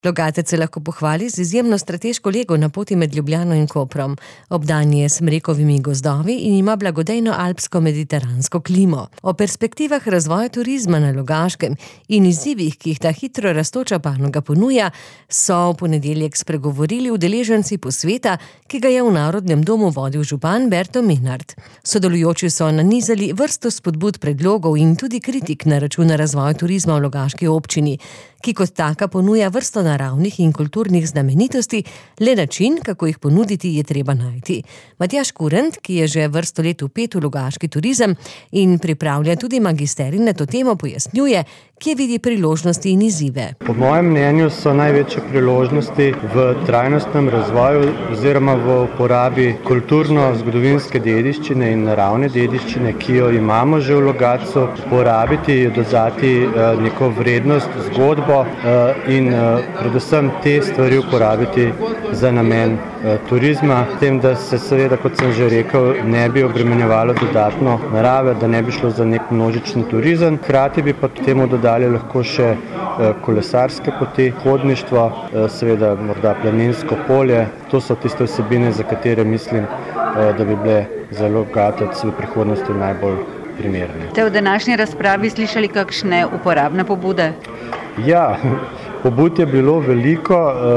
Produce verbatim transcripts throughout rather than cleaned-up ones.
Logatec se lahko pohvali z izjemno strateško lego na poti med Ljubljano in Koprom. Obdan je s smrekovimi gozdovi in ima blagodejno alpsko-mediteransko klimo. O perspektivah razvoja turizma na Logaškem in izzivih, ki jih ta hitro rastoča panoga ponuja, so v ponedeljek spregovorili udeleženci posveta, ki ga je v Narodnem domu vodil župan Berto Menart. Sodelujoči so nanizali vrsto spodbud, predlogov in tudi kritik na račun razvoja turizma v Logaški občini, ki kot taka ponuja vrsto naravnih in kulturnih znamenitosti, le način, kako jih ponuditi, je treba najti. Matjaž Kurent, ki je že vrsto let vpet v logaški turizem in pripravlja tudi magisterij na to temo, pojasnjuje, kje vidi priložnosti in izzive. Po mojem mnenju so največje priložnosti v trajnostnem razvoju oziroma v uporabi kulturno-zgodovinske dediščine in naravne dediščine, ki jo imamo že v Logatcu, uporabiti, dodati neko vrednost, zgodbo in predvsem te stvari uporabiti za namen turizma, s tem, da se seveda, kot sem že rekel, ne bi obremenjevalo dodatno narave, da ne bi šlo za nek množični turizem. Hkrati bi pa temu dodali lahko še kolesarske poti, hodništvo, seveda morda planinsko polje. To so tiste vsebine, za katere mislim, da bi bile za Logatec v prihodnosti najbolj primerne. Ste v današnji razpravi slišali kakšne uporabne pobude? Ja, pobud je bilo veliko,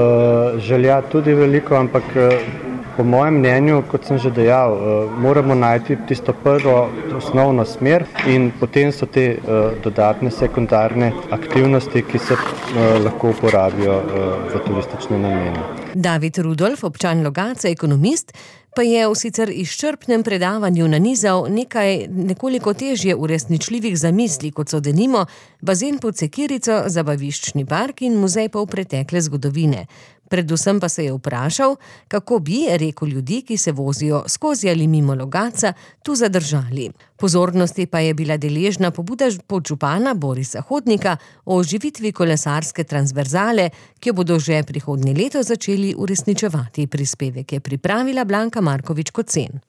želja tudi veliko, ampak po mojem mnenju, kot sem že dejal, moramo najti tisto prvo osnovno smer in potem so te dodatne sekundarne aktivnosti, ki se lahko uporabijo v turistične namene. David Rudolf, občan Logatca, ekonomist, pa je v sicer izčrpnem predavanju nanizal nekaj nekoliko težje uresničljivih zamisli, kot so denimo bazen pod Sekirico, zabaviščni park in muzej polpretekle zgodovine. Predvsem pa se je vprašal, kako bi, rekel, ljudi, ki se vozijo skozi ali mimo Logatca, tu zadržali. Pozornosti pa je bila deležna pobuda podžupana Borisa Hodnika o oživitvi kolesarske transverzale, ki jo bodo že prihodnje leto začeli uresničevati. Prispevek je pripravila Blanka Markovič Kocen.